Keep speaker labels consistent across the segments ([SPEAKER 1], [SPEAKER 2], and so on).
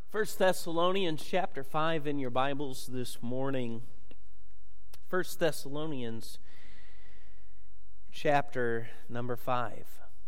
[SPEAKER 1] First Thessalonians chapter 5 in your Bibles this morning. First Thessalonians chapter number 5.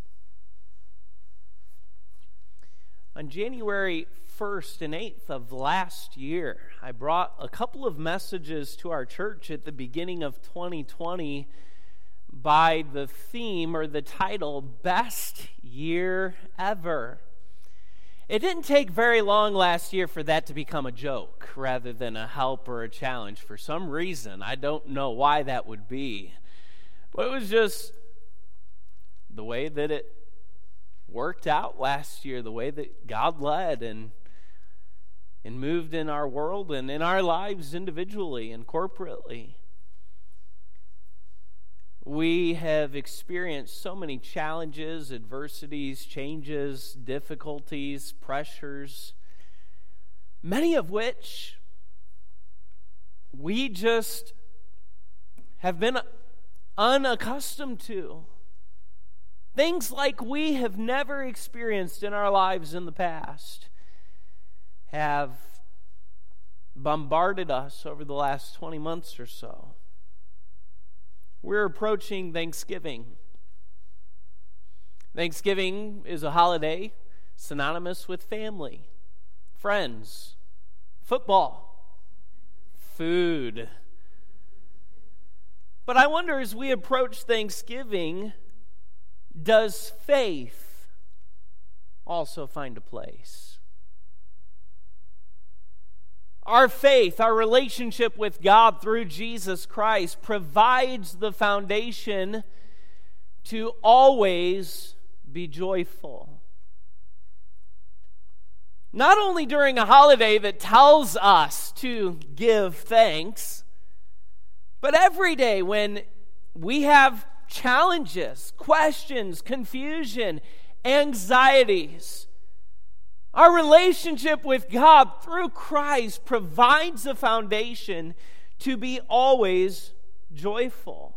[SPEAKER 1] On January 1st and 8th of last year, I brought a couple of messages to our church at the beginning of 2020 by the theme or the title, Best Year Ever. It didn't take very long last year for that to become a joke rather than a help or a challenge. For some reason, I don't know why that would be. But it was just the way that it worked out last year, the way that God led and moved in our world and in our lives individually and corporately. We have experienced so many challenges, adversities, changes, difficulties, pressures, many of which we just have been unaccustomed to. Things like we have never experienced in our lives in the past have bombarded us over the last 20 months or so. We're approaching Thanksgiving. Thanksgiving is a holiday synonymous with family, friends, football, food. But I wonder, as we approach Thanksgiving, does faith also find a place? Our faith, our relationship with God through Jesus Christ provides the foundation to always be joyful. Not only during a holiday that tells us to give thanks, but every day when we have challenges, questions, confusion, anxieties. Our relationship with God through Christ provides a foundation to be always joyful.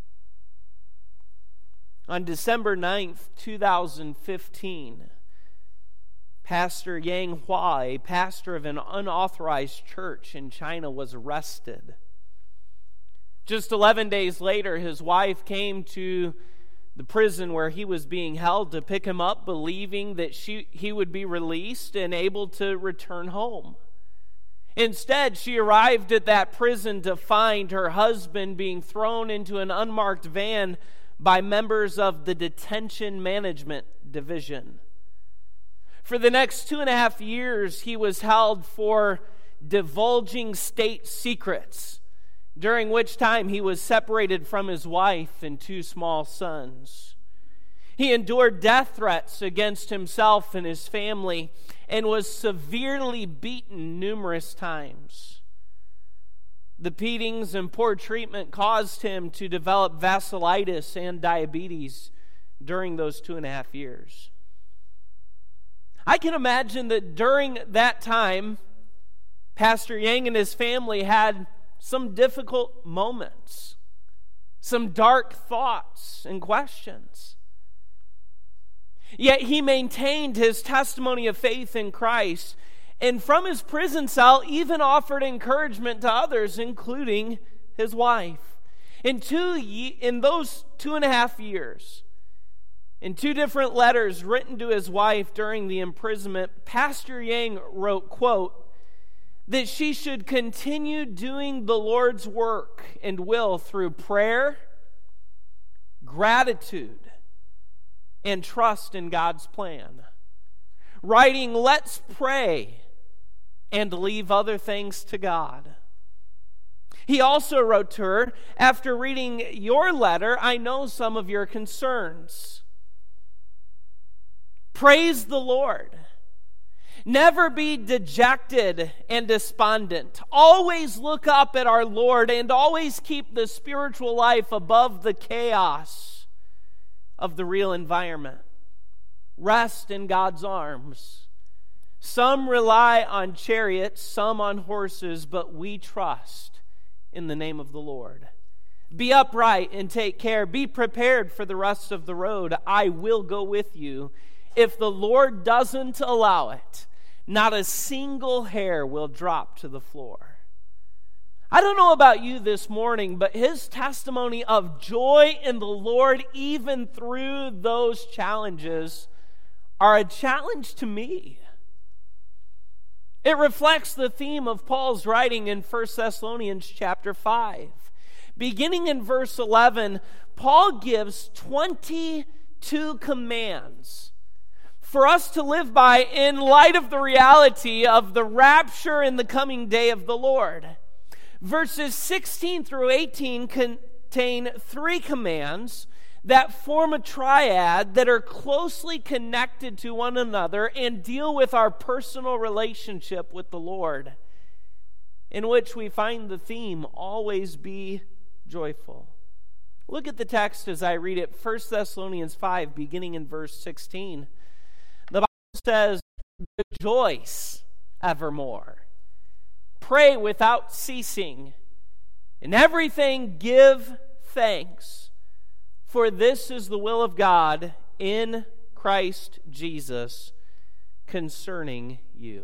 [SPEAKER 1] On December 9th, 2015, Pastor Yang Hua, a pastor of an unauthorized church in China, was arrested. Just 11 days later, his wife came to the prison where he was being held to pick him up, believing that he would be released and able to return home. Instead, she arrived at that prison to find her husband being thrown into an unmarked van by members of the Detention Management Division. For the next 2.5 years, he was held for divulging state secrets, during which time he was separated from his wife and 2 small sons. He endured death threats against himself and his family and was severely beaten numerous times. The beatings and poor treatment caused him to develop vasculitis and diabetes during those 2.5 years. I can imagine that during that time, Pastor Yang and his family had some difficult moments, some dark thoughts and questions. Yet he maintained his testimony of faith in Christ, and from his prison cell even offered encouragement to others, including his wife. In those 2.5 years, in 2 different letters written to his wife during the imprisonment, Pastor Yang wrote, quote, that she should continue doing the Lord's work and will through prayer, gratitude, and trust in God's plan. Writing, let's pray and leave other things to God. He also wrote to her, after reading your letter, I know some of your concerns. Praise the Lord. Never be dejected and despondent. Always look up at our Lord and always keep the spiritual life above the chaos of the real environment. Rest in God's arms. Some rely on chariots, some on horses, but we trust in the name of the Lord. Be upright and take care. Be prepared for the rest of the road. I will go with you. If the Lord doesn't allow it, Not a single hair will drop to the floor. I don't know about you this morning, but his testimony of joy in the Lord, even through those challenges, are a challenge to me. It reflects the theme of Paul's writing in 1 Thessalonians chapter 5. Beginning in verse 11, Paul gives 22 commands for us to live by in light of the reality of the rapture and the coming day of the Lord. Verses 16 through 18 contain 3 commands that form a triad that are closely connected to one another and deal with our personal relationship with the Lord, in which we find the theme, always be joyful. Look at the text as I read it, 1 Thessalonians 5, beginning in verse 16. The Bible says, rejoice evermore. Pray without ceasing. In everything give thanks, for this is the will of God in Christ Jesus concerning you.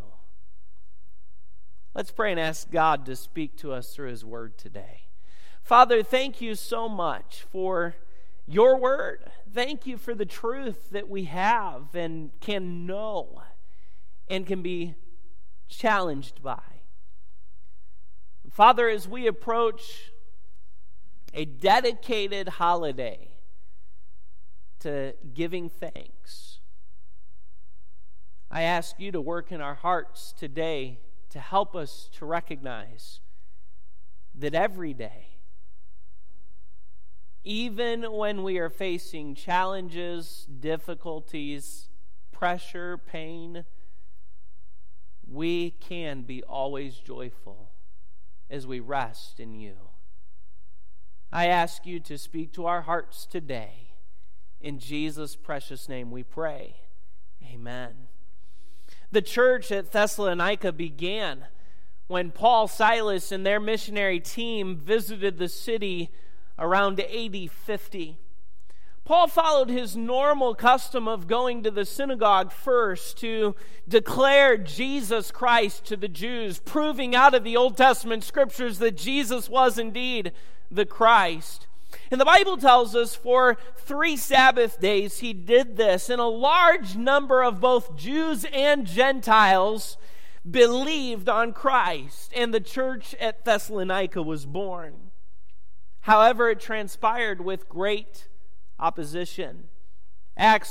[SPEAKER 1] Let's pray and ask God to speak to us through his word today. Father, thank you so much for your word. Thank you for the truth that we have and can know and can be challenged by. Father, as we approach a dedicated holiday to giving thanks, I ask you to work in our hearts today to help us to recognize that every day, even when we are facing challenges, difficulties, pressure, pain, we can be always joyful as we rest in you. I ask you to speak to our hearts today. In Jesus' precious name we pray. Amen. The church at Thessalonica began when Paul, Silas, and their missionary team visited the city around AD 50. Paul followed his normal custom of going to the synagogue first to declare Jesus Christ to the Jews, proving out of the Old Testament scriptures that Jesus was indeed the Christ. And the Bible tells us for 3 Sabbath days he did this, and a large number of both Jews and Gentiles believed on Christ, and the church at Thessalonica was born. However, it transpired with great opposition. Acts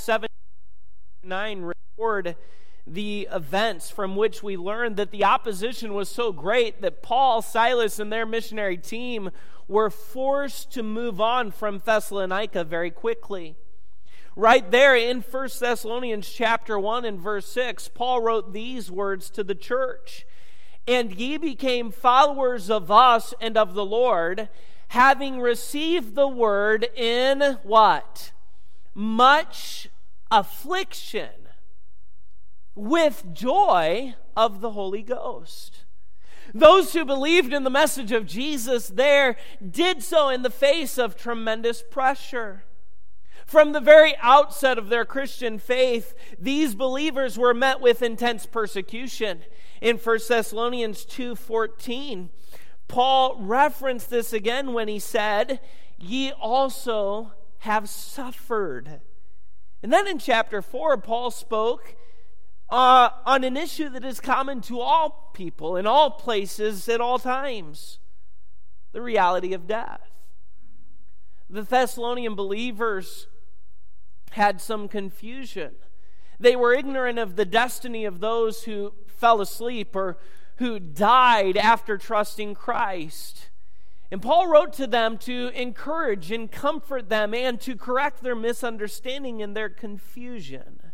[SPEAKER 1] 7:9 record the events from which we learn that the opposition was so great that Paul, Silas, and their missionary team were forced to move on from Thessalonica very quickly. Right there in 1 Thessalonians chapter 1 and verse 6, Paul wrote these words to the church, "And ye became followers of us and of the Lord, having received the word in" what? "Much affliction, with joy of the Holy Ghost." Those who believed in the message of Jesus there did so in the face of tremendous pressure. From the very outset of their Christian faith, these believers were met with intense persecution. In 1 Thessalonians 2:14, Paul referenced this again when he said, "Ye also have suffered." And then in chapter 4, Paul spoke on an issue that is common to all people in all places at all times: the reality of death. The Thessalonian believers had some confusion. They were ignorant of the destiny of those who fell asleep or who died after trusting Christ. And Paul wrote to them to encourage and comfort them and to correct their misunderstanding and their confusion.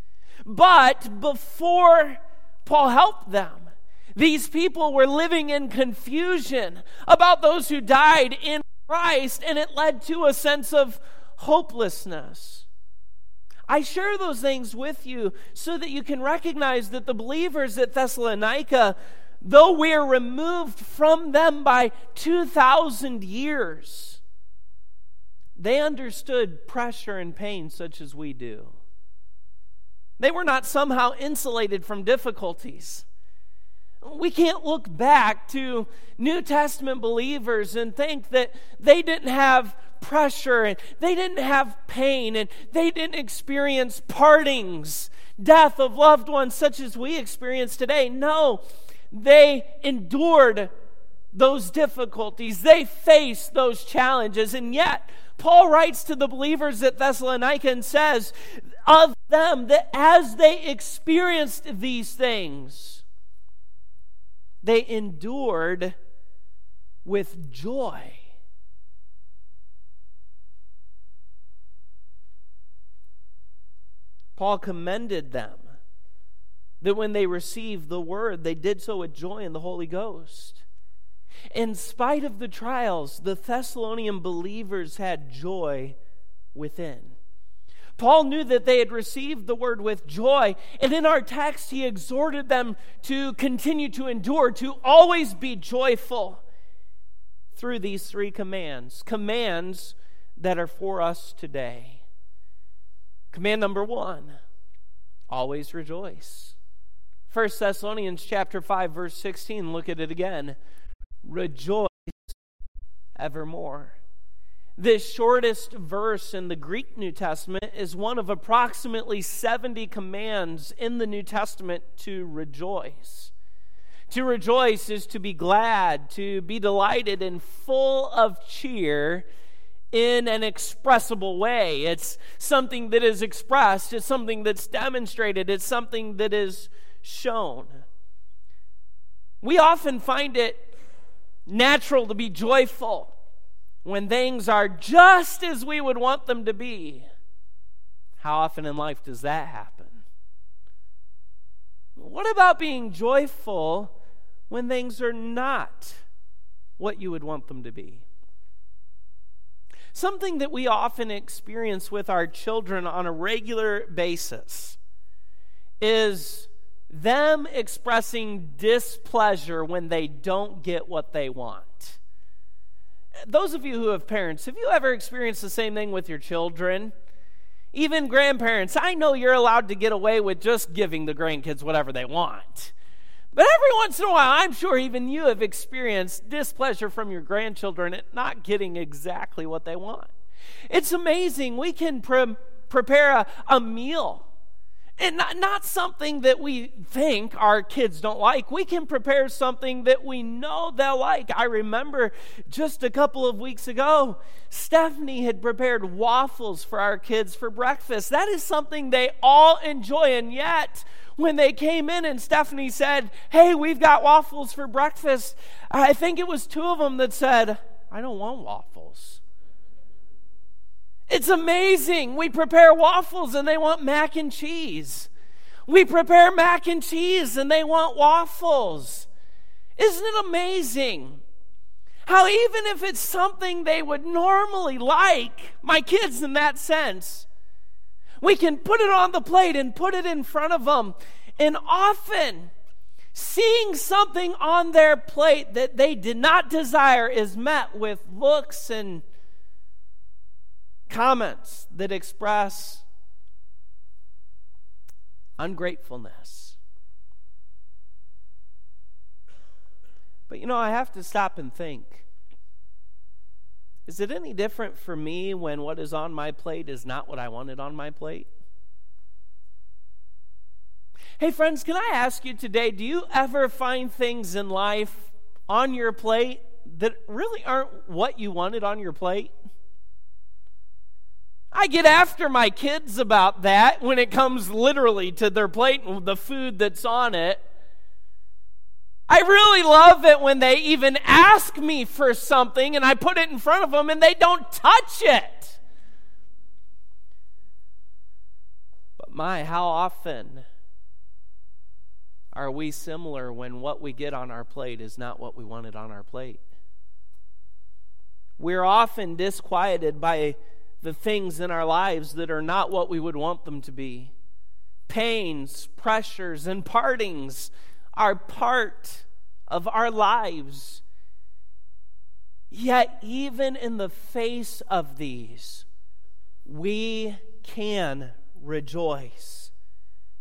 [SPEAKER 1] But before Paul helped them, these people were living in confusion about those who died in Christ, and it led to a sense of hopelessness. I share those things with you so that you can recognize that the believers at Thessalonica, though we are removed from them by 2,000 years, they understood pressure and pain such as we do. They were not somehow insulated from difficulties. We can't look back to New Testament believers and think that they didn't have pressure and they didn't have pain and they didn't experience partings, death of loved ones such as we experience today. No, they endured those difficulties. They faced those challenges. And yet, Paul writes to the believers at Thessalonica and says of them that as they experienced these things, they endured with joy. Paul commended them that when they received the word, they did so with joy in the Holy Ghost. In spite of the trials, the Thessalonian believers had joy within. Paul knew that they had received the word with joy, and in our text, he exhorted them to continue to endure, to always be joyful through these three commands that are for us today. Command number 1, always rejoice. 1 Thessalonians chapter 5, verse 16, look at it again. Rejoice evermore. This shortest verse in the Greek New Testament is one of approximately 70 commands in the New Testament to rejoice. To rejoice is to be glad, to be delighted and full of cheer in an expressible way. It's something that is expressed, it's something that's demonstrated, it's something that is shown. We often find it natural to be joyful when things are just as we would want them to be. How often in life does that happen? What about being joyful when things are not what you would want them to be? Something that we often experience with our children on a regular basis is them expressing displeasure when they don't get what they want. Those of you who have parents, have you ever experienced the same thing with your children? Even grandparents, I know you're allowed to get away with just giving the grandkids whatever they want. But every once in a while, I'm sure even you have experienced displeasure from your grandchildren at not getting exactly what they want. It's amazing. We can prepare a meal. And not something that we think our kids don't like. We can prepare something that we know they'll like. I remember just a couple of weeks ago, Stephanie had prepared waffles for our kids for breakfast. That is something they all enjoy. And yet, when they came in and Stephanie said, "Hey, we've got waffles for breakfast," I think it was 2 of them that said, "I don't want waffles." It's amazing. We prepare waffles and they want mac and cheese. We prepare mac and cheese and they want waffles. Isn't it amazing how even if it's something they would normally like, my kids in that sense, we can put it on the plate and put it in front of them. And often, seeing something on their plate that they did not desire is met with looks and comments that express ungratefulness. But I have to stop and think. Is it any different for me when what is on my plate is not what I wanted on my plate? Hey friends, can I ask you today, do you ever find things in life on your plate that really aren't what you wanted on your plate? I get after my kids about that when it comes literally to their plate and the food that's on it. I really love it when they even ask me for something and I put it in front of them and they don't touch it. But how often are we similar when what we get on our plate is not what we wanted on our plate? We're often disquieted by the things in our lives that are not what we would want them to be. Pains, pressures, and partings are part of our lives. Yet, even in the face of these, we can rejoice.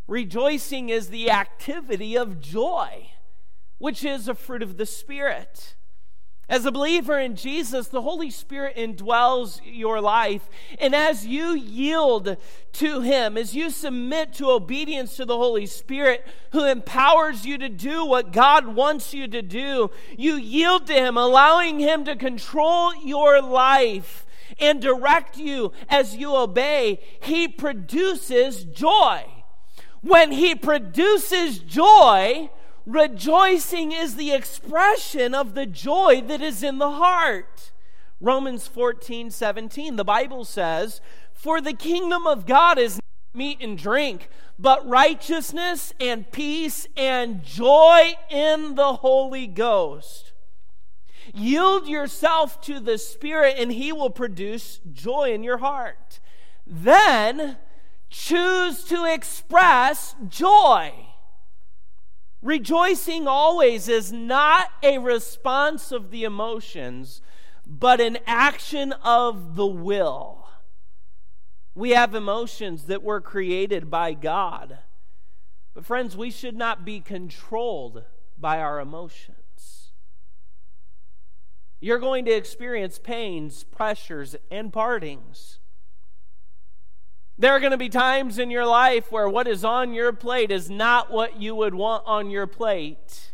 [SPEAKER 1] Rejoicing is the activity of joy, which is a fruit of the Spirit. As a believer in Jesus, the Holy Spirit indwells your life. And as you yield to Him, as you submit to obedience to the Holy Spirit, who empowers you to do what God wants you to do, you yield to Him, allowing Him to control your life and direct you as you obey. He produces joy. When He produces joy, rejoicing is the expression of the joy that is in the heart. Romans 14:17, the Bible says, "For the kingdom of God is not meat and drink, but righteousness and peace and joy in the Holy Ghost." Yield yourself to the Spirit and He will produce joy in your heart. Then choose to express joy. Rejoicing always is not a response of the emotions, but an action of the will. We have emotions that were created by God. But friends, we should not be controlled by our emotions. You're going to experience pains, pressures, and partings. There are going to be times in your life where what is on your plate is not what you would want on your plate.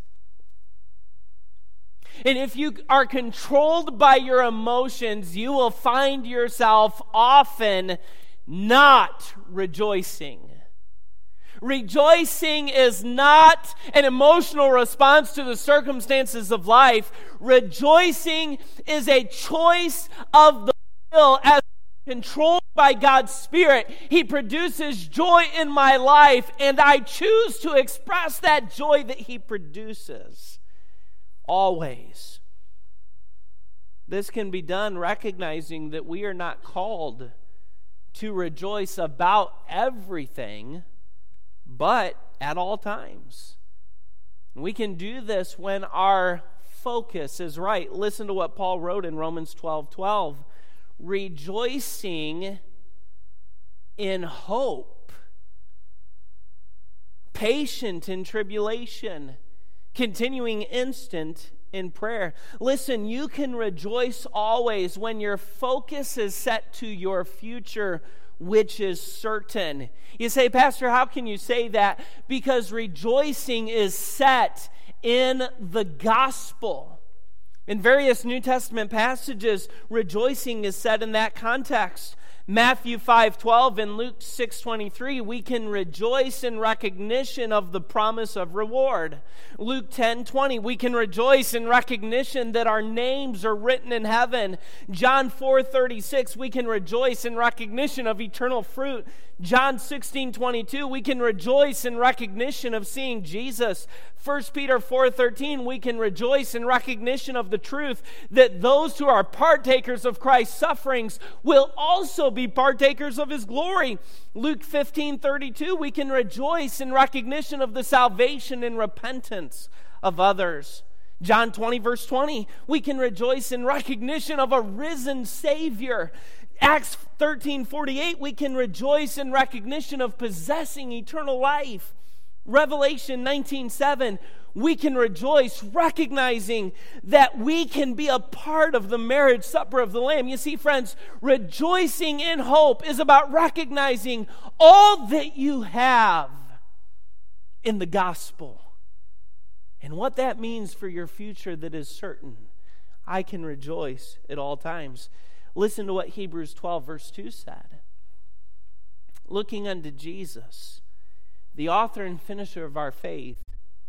[SPEAKER 1] And if you are controlled by your emotions, you will find yourself often not rejoicing. Rejoicing is not an emotional response to the circumstances of life. Rejoicing is a choice of the will as controlled by God's Spirit. He produces joy in my life, and I choose to express that joy that He produces. Always. This can be done recognizing that we are not called to rejoice about everything, but at all times. We can do this when our focus is right. Listen to what Paul wrote in Romans 12:12. Rejoicing in hope, patient in tribulation, continuing instant in prayer. Listen, you can rejoice always when your focus is set to your future, which is certain. You say, Pastor, how can you say that? Because rejoicing is set in the gospel. In various New Testament passages, rejoicing is said in that context. Matthew 5:12 and Luke 6:23, we can rejoice in recognition of the promise of reward. Luke 10:20, we can rejoice in recognition that our names are written in heaven. John 4:36, we can rejoice in recognition of eternal fruit. John 16:22, we can rejoice in recognition of seeing Jesus. 1 Peter 4:13, we can rejoice in recognition of the truth that those who are partakers of Christ's sufferings will also be partakers of His glory. Luke 15:32, we can rejoice in recognition of the salvation and repentance of others. John 20, verse 20, we can rejoice in recognition of a risen Savior. Acts 13:48, we can rejoice in recognition of possessing eternal life. Revelation 19:7, we can rejoice recognizing that we can be a part of the marriage supper of the Lamb. You see, friends, rejoicing in hope is about recognizing all that you have in the gospel and what that means for your future that is certain. I can rejoice at all times. Listen to what Hebrews 12 verse 2 said. Looking unto Jesus, the author and finisher of our faith,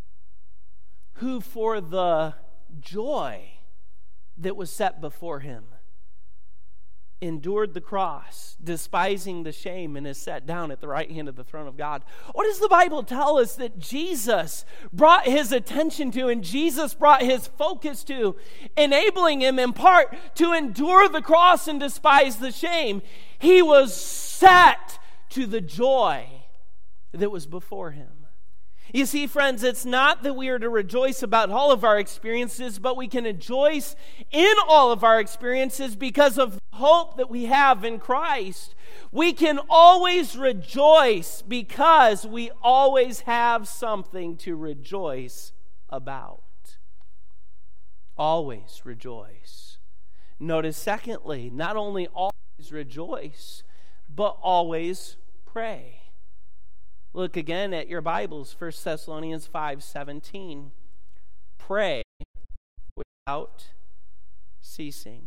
[SPEAKER 1] who for the joy that was set before Him endured the cross, despising the shame, and is set down at the right hand of the throne of God. What does the Bible tell us that Jesus brought His attention to and Jesus brought His focus to, enabling Him in part to endure the cross and despise the shame? He was set to the joy that was before Him. You see, friends, it's not that we are to rejoice about all of our experiences, but we can rejoice in all of our experiences because of the hope that we have in Christ. We can always rejoice because we always have something to rejoice about. Always rejoice. Notice, secondly, not only always rejoice, but always pray. Look again at your Bibles, 1 Thessalonians 5:17. Pray without ceasing.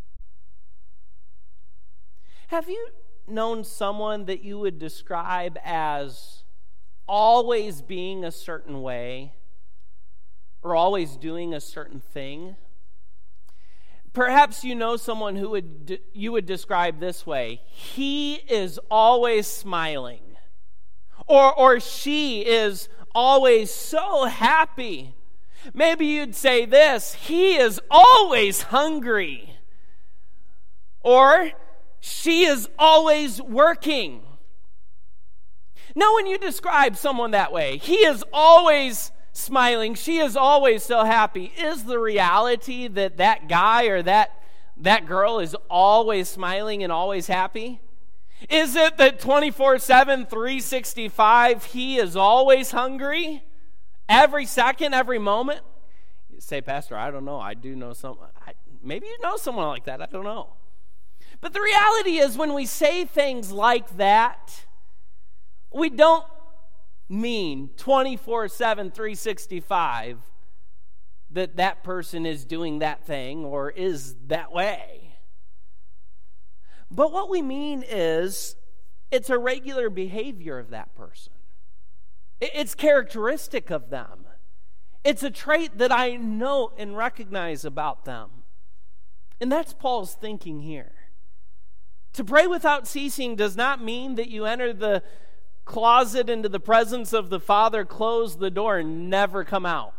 [SPEAKER 1] Have you known someone that you would describe as always being a certain way or always doing a certain thing? Perhaps you know someone who you would describe this way: he is always smiling. Or she is always so happy. Maybe you'd say this: he is always hungry. Or she is always working. Now, when you describe someone that way, he is always smiling, she is always so happy, is the reality that that guy or that girl is always smiling and always happy? Is it that 24/7, 365, he is always hungry? Every second, every moment? You say, Pastor, I don't know. I do know someone. Maybe you know someone like that. I don't know. But the reality is, when we say things like that, we don't mean 24/7, 365 that person is doing that thing or is that way. But what we mean is it's a regular behavior of that person. It's characteristic of them. It's a trait that I know and recognize about them. And that's Paul's thinking here. To pray without ceasing does not mean that you enter the closet into the presence of the Father, close the door, and never come out.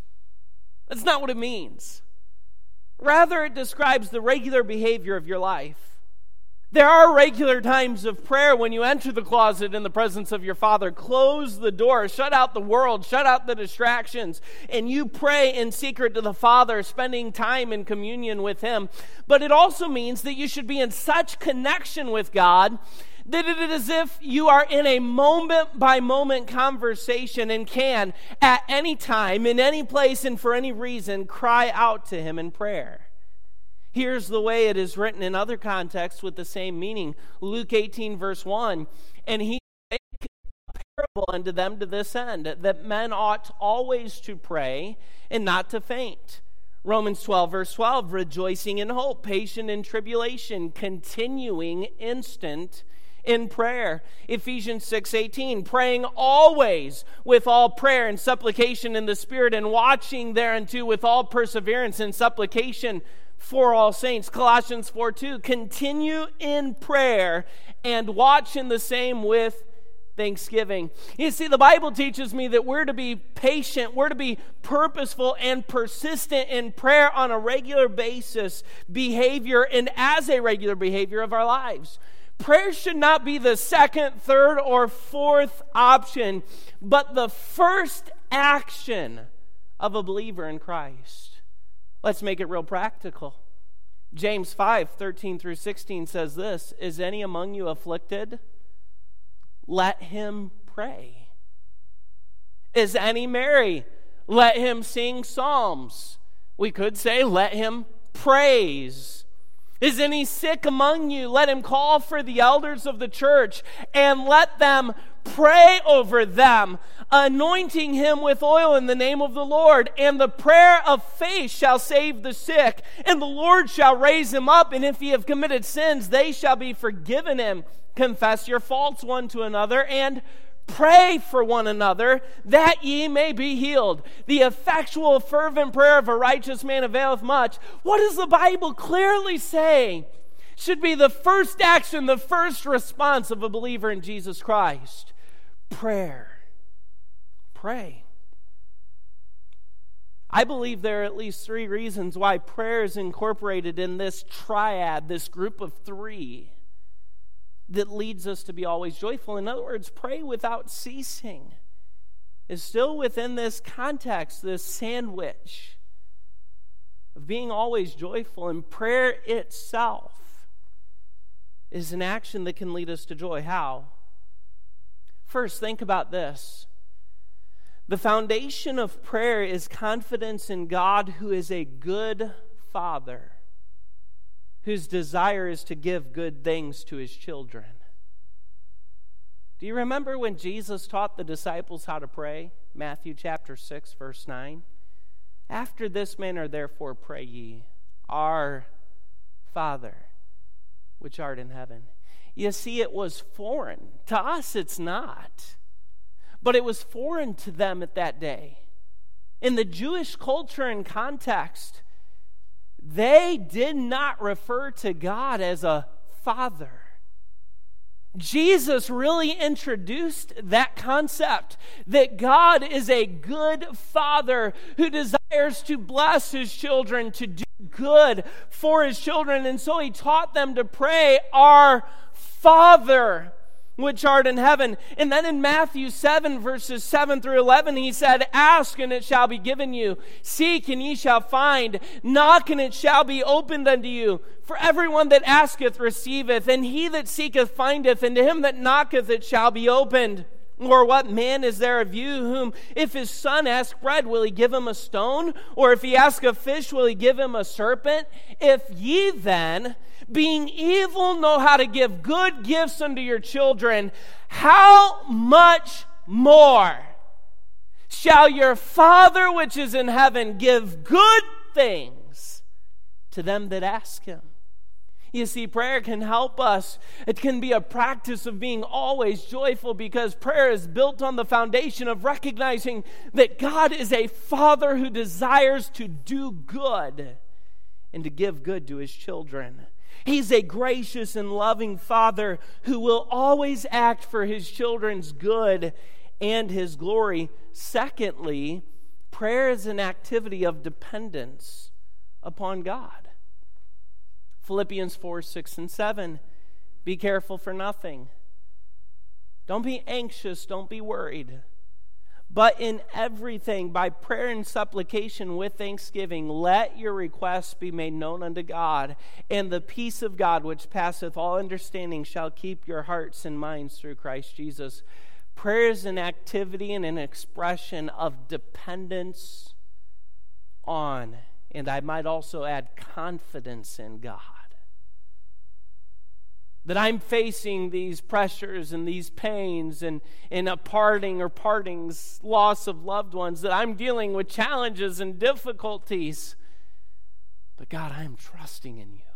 [SPEAKER 1] That's not what it means. Rather, it describes the regular behavior of your life. There are regular times of prayer when you enter the closet in the presence of your Father, close the door, shut out the world, shut out the distractions, and you pray in secret to the Father, spending time in communion with Him. But it also means that you should be in such connection with God that it is as if you are in a moment-by-moment conversation and can, at any time, in any place, and for any reason, cry out to Him in prayer. Here's the way it is written in other contexts with the same meaning. Luke 18, verse 1, and He spake a parable unto them to this end, that men ought always to pray and not to faint. Romans 12, verse 12, rejoicing in hope, patient in tribulation, continuing instant in prayer. Ephesians 6:18, praying always with all prayer and supplication in the Spirit, and watching thereunto with all perseverance and supplication for all saints. Colossians 4:2, continue in prayer and watch in the same with thanksgiving. You see, the Bible teaches me that we're to be patient, we're to be purposeful and persistent in prayer on a regular basis, behavior, and as a regular behavior of our lives. Prayer should not be the second, third, or fourth option, but the first action of a believer in Christ. Let's make it real practical. James 5:13-16 says this: is any among you afflicted? Let him pray. Is any merry? Let him sing psalms. We could say, let him praise. Is any sick among you? Let him call for the elders of the church and let them pray over them, anointing him with oil in the name of the Lord. And the prayer of faith shall save the sick, and the Lord shall raise him up. And if ye have committed sins, they shall be forgiven him. Confess your faults one to another, and pray for one another, that ye may be healed. The effectual, fervent prayer of a righteous man availeth much. What does the Bible clearly say should be the first action, the first response of a believer in Jesus Christ? Prayer. Pray. I believe there are at least 3 reasons why prayer is incorporated in this triad, this group of 3, that leads us to be always joyful. In other words, pray without ceasing. is still within this context, this sandwich of being always joyful. And prayer itself is an action that can lead us to joy. How? First, think about this. The foundation of prayer is confidence in God, who is a good Father, whose desire is to give good things to his children. Do you remember when Jesus taught the disciples how to pray? Matthew chapter 6, verse 9. After this manner, therefore, pray ye, Our Father, which art in heaven. You see, it was foreign. To us, it's not. But it was foreign to them at that day. In the Jewish culture and context, they did not refer to God as a father. Jesus really introduced that concept that God is a good Father who desires to bless his children, to do good for his children. And so he taught them to pray, Our Father, which art in heaven. And then in Matthew 7, verses 7 through 11, he said, Ask, and it shall be given you. Seek, and ye shall find. Knock, and it shall be opened unto you. For everyone that asketh receiveth, and he that seeketh findeth, and to him that knocketh it shall be opened. Or what man is there of you whom, if his son ask bread, will he give him a stone? Or if he ask a fish, will he give him a serpent? If ye then, being evil, know how to give good gifts unto your children, how much more shall your Father which is in heaven give good things to them that ask him? You see, prayer can help us. It can be a practice of being always joyful, because prayer is built on the foundation of recognizing that God is a Father who desires to do good and to give good to his children. He's a gracious and loving Father who will always act for his children's good and his glory. Secondly, prayer is an activity of dependence upon God. Philippians 4, 6, and 7. Be careful for nothing. Don't be anxious, don't be worried. But in everything, by prayer and supplication with thanksgiving, let your requests be made known unto God. And the peace of God, which passeth all understanding, shall keep your hearts and minds through Christ Jesus. Prayer is an activity and an expression of dependence on, and I might also add, confidence in God. That I'm facing these pressures and these pains and a parting or partings, loss of loved ones, that I'm dealing with challenges and difficulties. But God, I'm trusting in you.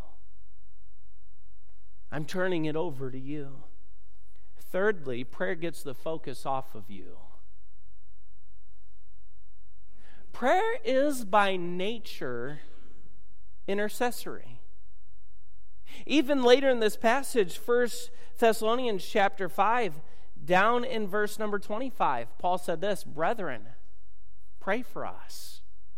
[SPEAKER 1] I'm turning it over to you. Thirdly, prayer gets the focus off of you. Prayer is by nature intercessory. Even later in this passage, 1 Thessalonians chapter 5, down in verse number 25, Paul said this, Brethren, pray for us.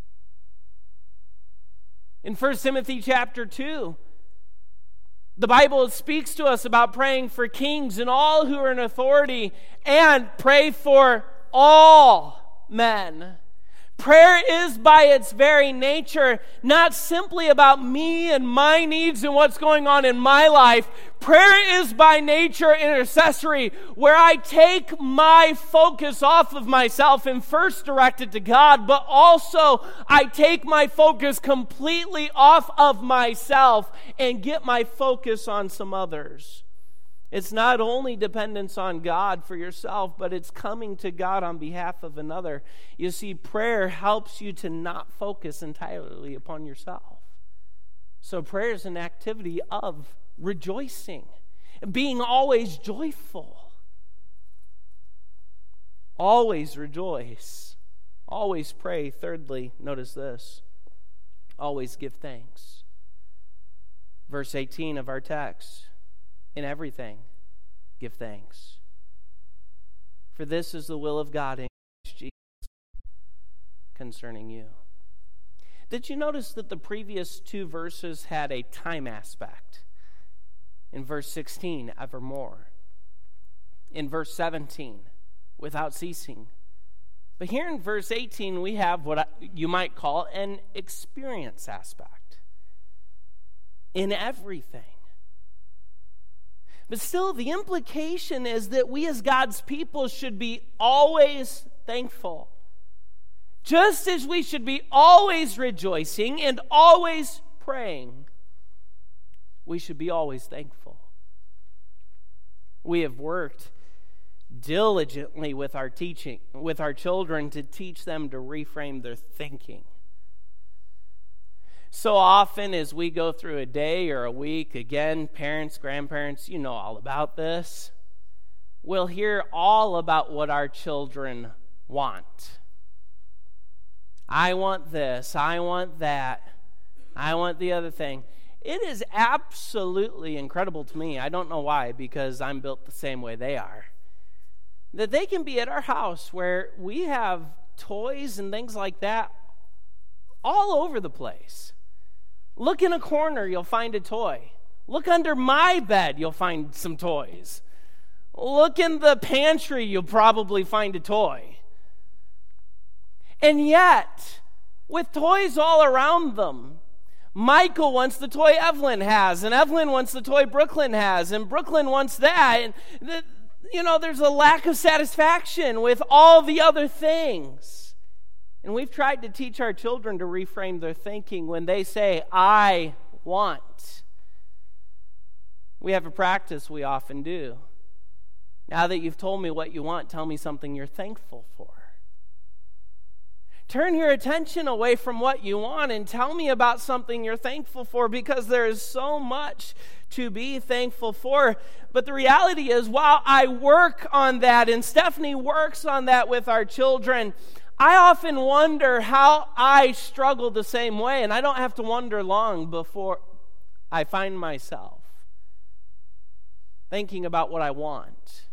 [SPEAKER 1] In 1 Timothy chapter 2, the Bible speaks to us about praying for kings and all who are in authority, and pray for all men. Prayer is by its very nature not simply about me and my needs and what's going on in my life. Prayer is by nature intercessory, where I take my focus off of myself and first direct it to God, but also I take my focus completely off of myself and get my focus on some others. It's not only dependence on God for yourself, but it's coming to God on behalf of another. You see, prayer helps you to not focus entirely upon yourself. So prayer is an activity of rejoicing, being always joyful. Always rejoice. Always pray. Thirdly, notice this. Always give thanks. Verse 18 of our text. In everything, give thanks. For this is the will of God in Christ Jesus concerning you. Did you notice that the previous two verses had a time aspect? In verse 16, evermore. In verse 17, without ceasing. But here in verse 18, we have what you might call an experience aspect in everything. But still, the implication is that we as God's people should be always thankful. Just as we should be always rejoicing and always praying, we should be always thankful. We have worked diligently with our children to teach them to reframe their thinking. So often as we go through a day or a week, again, parents, grandparents, you know all about this, we'll hear all about what our children want. I want this, I want that, I want the other thing. It is absolutely incredible to me, I don't know why, because I'm built the same way they are, that they can be at our house where we have toys and things like that all over the place. Look in a corner, you'll find a toy. Look under my bed, you'll find some toys. Look in the pantry, you'll probably find a toy. And yet, with toys all around them, Michael wants the toy Evelyn has, and Evelyn wants the toy Brooklyn has, and Brooklyn wants that. And there's a lack of satisfaction with all the other things. And we've tried to teach our children to reframe their thinking when they say, I want. We have a practice we often do. Now that you've told me what you want, tell me something you're thankful for. Turn your attention away from what you want and tell me about something you're thankful for, because there is so much to be thankful for. But the reality is, while I work on that and Stephanie works on that with our children, I often wonder how I struggle the same way, and I don't have to wonder long before I find myself thinking about what I want,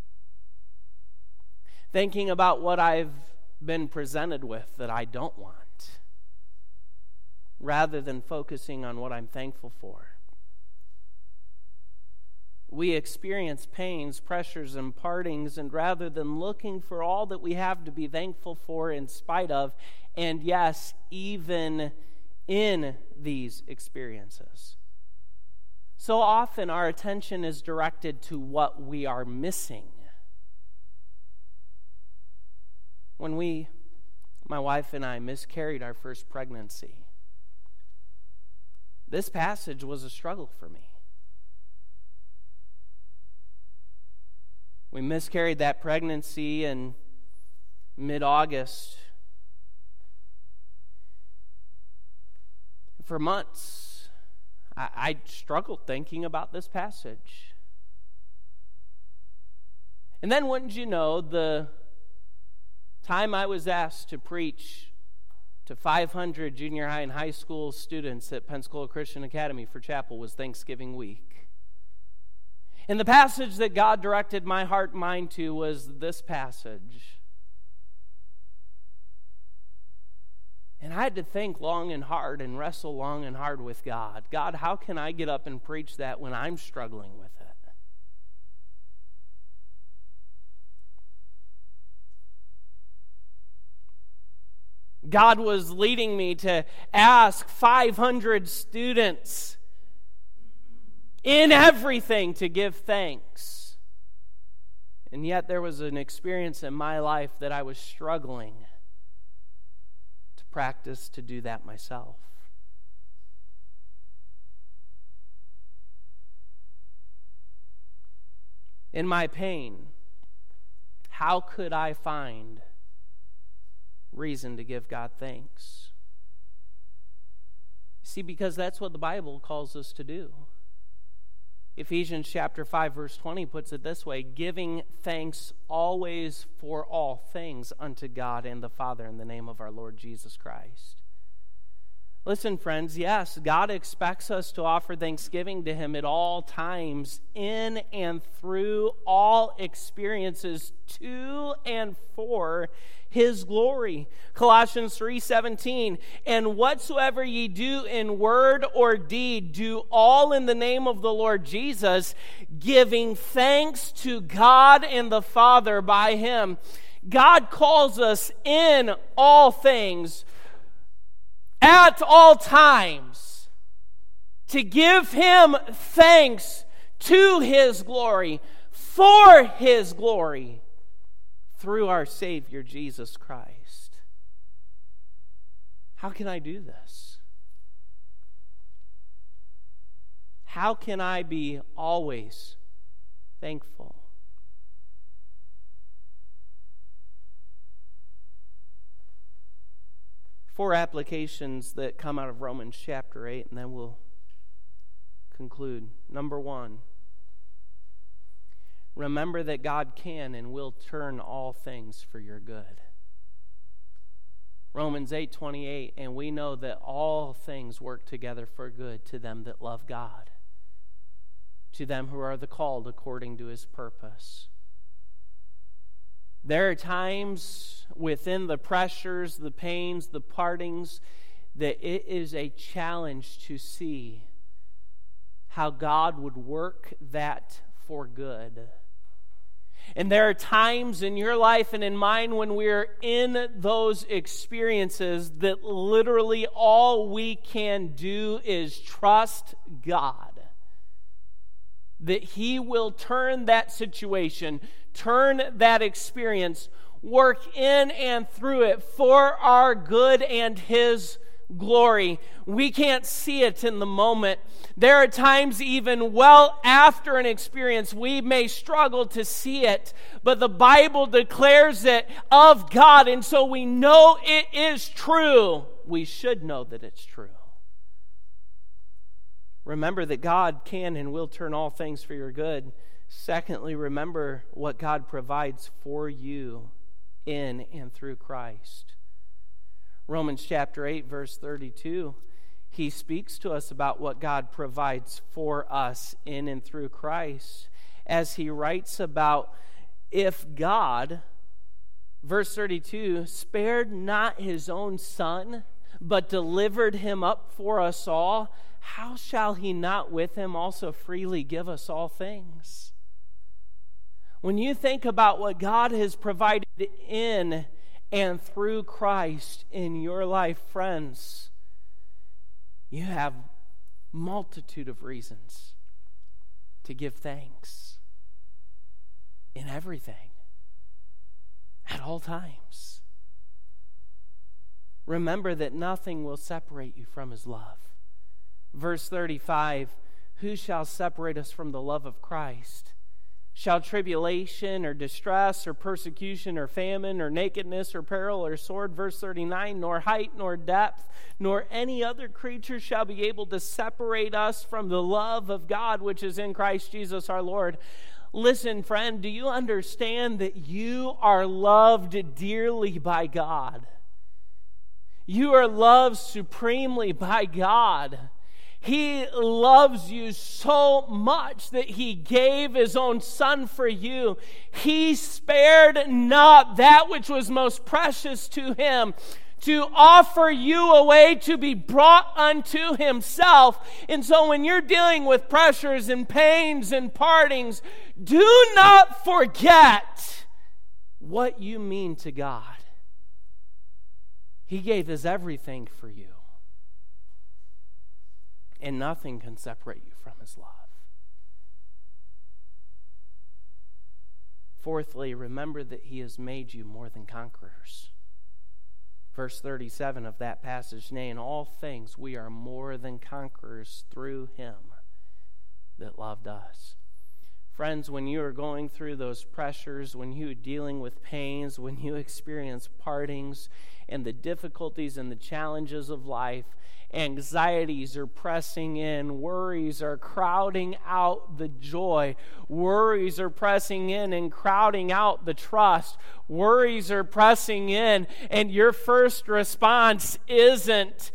[SPEAKER 1] thinking about what I've been presented with that I don't want, rather than focusing on what I'm thankful for. We experience pains, pressures, and partings, and rather than looking for all that we have to be thankful for in spite of, and yes, even in these experiences, so often our attention is directed to what we are missing. When my wife and I, miscarried our first pregnancy, this passage was a struggle for me. We miscarried that pregnancy in mid-August. For months, I struggled thinking about this passage. And then, wouldn't you know, the time I was asked to preach to 500 junior high and high school students at Pensacola Christian Academy for chapel was Thanksgiving week. And the passage that God directed my heart and mind to was this passage. And I had to think long and hard and wrestle long and hard with God. God, how can I get up and preach that when I'm struggling with it? God was leading me to ask 500 students in everything to give thanks. And yet there was an experience in my life that I was struggling to practice to do that myself. In my pain, how could I find reason to give God thanks? See, because that's what the Bible calls us to do. Ephesians chapter 5 verse 20 puts it this way: giving thanks always for all things unto God and the Father in the name of our Lord Jesus Christ. Listen, friends, yes, God expects us to offer thanksgiving to Him at all times, in and through all experiences, to and for His glory. Colossians 3:17, and whatsoever ye do in word or deed, do all in the name of the Lord Jesus, giving thanks to God and the Father by Him. God calls us in all things, at all times, to give Him thanks to His glory, for His glory, through our Savior, Jesus Christ. How can I do this? How can I be always thankful? Four applications that come out of Romans chapter 8, and then we'll conclude. Number one, remember that God can and will turn all things for your good. Romans 8:28, and we know that all things work together for good to them that love God, to them who are the called according to His purpose. There are times within the pressures, the pains, the partings, that it is a challenge to see how God would work that for good. And there are times in your life and in mine when we're in those experiences that literally all we can do is trust God, that He will turn that situation, turn that experience, work in and through it for our good and His glory. We can't see it in the moment. There are times even well after an experience we may struggle to see it, but the Bible declares it of God, and so we know it is true. We should know that it's true. Remember that God can and will turn all things for your good. Secondly, remember what God provides for you in and through Christ. Romans chapter 8, verse 32, he speaks to us about what God provides for us in and through Christ, as he writes about, if God, verse 32, spared not His own Son, but delivered Him up for us all, how shall He not with Him also freely give us all things? When you think about what God has provided in and through Christ in your life, friends, you have multitude of reasons to give thanks in everything, at all times. Remember that nothing will separate you from His love. Verse 35, who shall separate us from the love of Christ? Shall tribulation or distress or persecution or famine or nakedness or peril or sword? Verse 39, nor height nor depth nor any other creature shall be able to separate us from the love of God which is in Christ Jesus our Lord. Listen, friend, do you understand that you are loved dearly by God? You are loved supremely by God. He loves you so much that He gave His own Son for you. He spared not that which was most precious to Him to offer you a way to be brought unto Himself. And so when you're dealing with pressures and pains and partings, do not forget what you mean to God. He gave His everything for you. And nothing can separate you from His love. Fourthly, remember that He has made you more than conquerors. Verse 37 of that passage, nay, in all things we are more than conquerors through Him that loved us. Friends, when you are going through those pressures, when you are dealing with pains, when you experience partings and the difficulties and the challenges of life, anxieties are pressing in, worries are crowding out the joy, worries are pressing in and crowding out the trust, worries are pressing in, and your first response isn't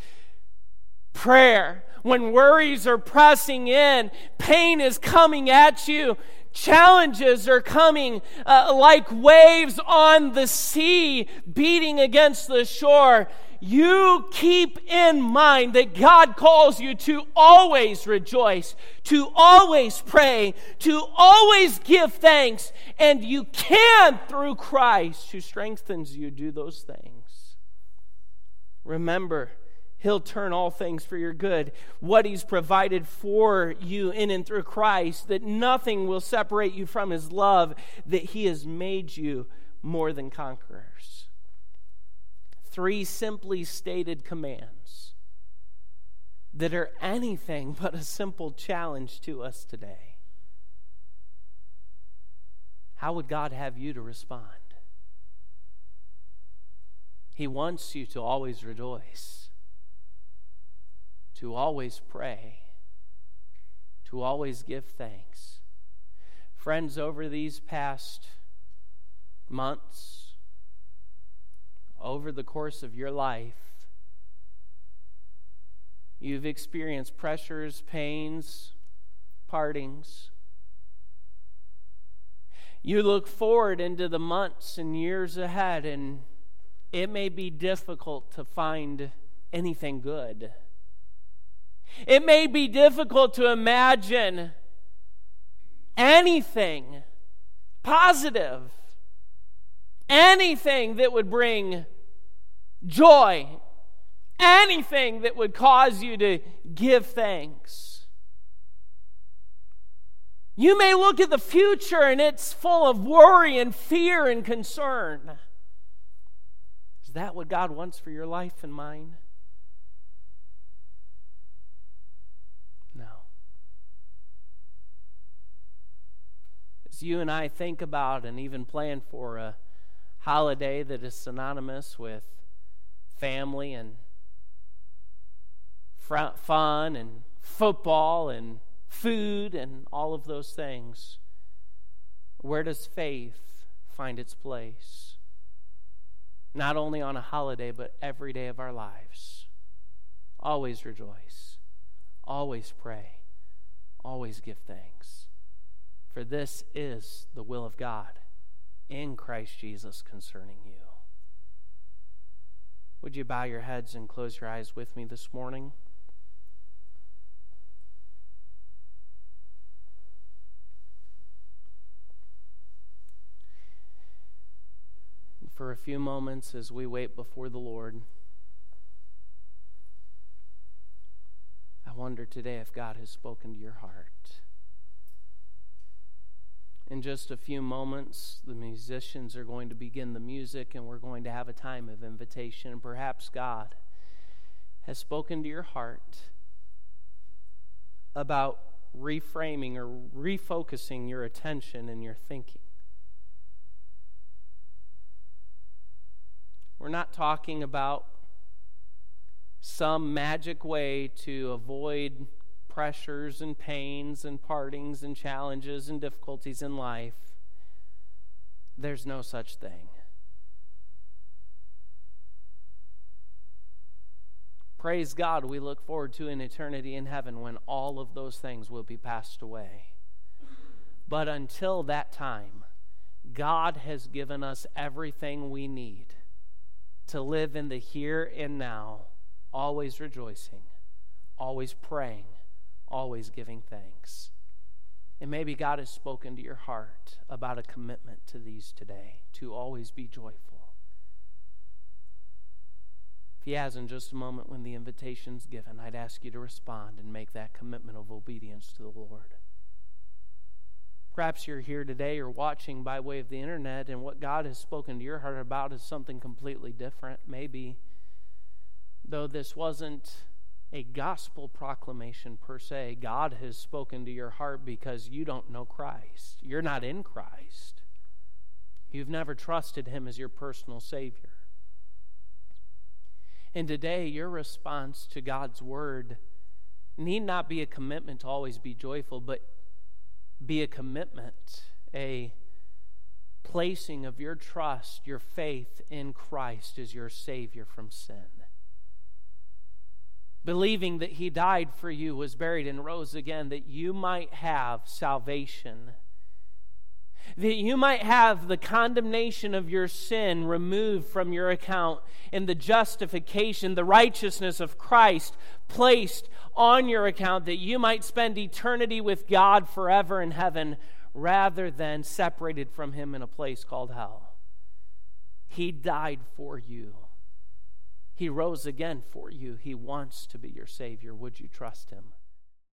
[SPEAKER 1] prayer. When worries are pressing in, pain is coming at you, challenges are coming like waves on the sea beating against the shore, you keep in mind that God calls you to always rejoice, to always pray, to always give thanks, and you can, through Christ who strengthens you, do those things. Remember, He'll turn all things for your good. What He's provided for you in and through Christ, that nothing will separate you from His love, that He has made you more than conquerors. 3 simply stated commands that are anything but a simple challenge to us today. How would God have you to respond? He wants you to always rejoice, to always pray, to always give thanks. Friends, over these past months, over the course of your life, you've experienced pressures, pains, partings. You look forward into the months and years ahead, and it may be difficult to find anything good. It may be difficult to imagine anything positive, anything that would bring joy, anything that would cause you to give thanks. You may look at the future and it's full of worry and fear and concern. Is that what God wants for your life and mine? No. As you and I think about and even plan for a holiday that is synonymous with family and fun and football and food and all of those things, where does faith find its place? Not only on a holiday, but every day of our lives. Always rejoice. Always pray. Always give thanks. For this is the will of God in Christ Jesus concerning you. Would you bow your heads and close your eyes with me this morning? And for a few moments as we wait before the Lord, I wonder today if God has spoken to your heart. In just a few moments, the musicians are going to begin the music, and we're going to have a time of invitation. And perhaps God has spoken to your heart about reframing or refocusing your attention and your thinking. We're not talking about some magic way to avoid pressures and pains and partings and challenges and difficulties in life. There's no such thing. Praise God, we look forward to an eternity in heaven when all of those things will be passed away. But until that time, God has given us everything we need to live in the here and now, always rejoicing, always praying, always giving thanks. And maybe God has spoken to your heart about a commitment to these today, to always be joyful. If He has, in just a moment when the invitation's given, I'd ask you to respond and make that commitment of obedience to the Lord. Perhaps you're here today or watching by way of the internet, and what God has spoken to your heart about is something completely different. Maybe, though this wasn't a gospel proclamation per se, God has spoken to your heart because you don't know Christ. You're not in Christ. You've never trusted Him as your personal Savior. And today, your response to God's Word need not be a commitment to always be joyful, but be a commitment, a placing of your trust, your faith in Christ as your Savior from sin. Believing that He died for you, was buried, and rose again, that you might have salvation that you might have the condemnation of your sin removed from your account and the justification, the righteousness of Christ placed on your account, that you might spend eternity with God forever in heaven rather than separated from Him in a place called hell. He died for you. He rose again for you. He wants to be your Savior. Would you trust Him?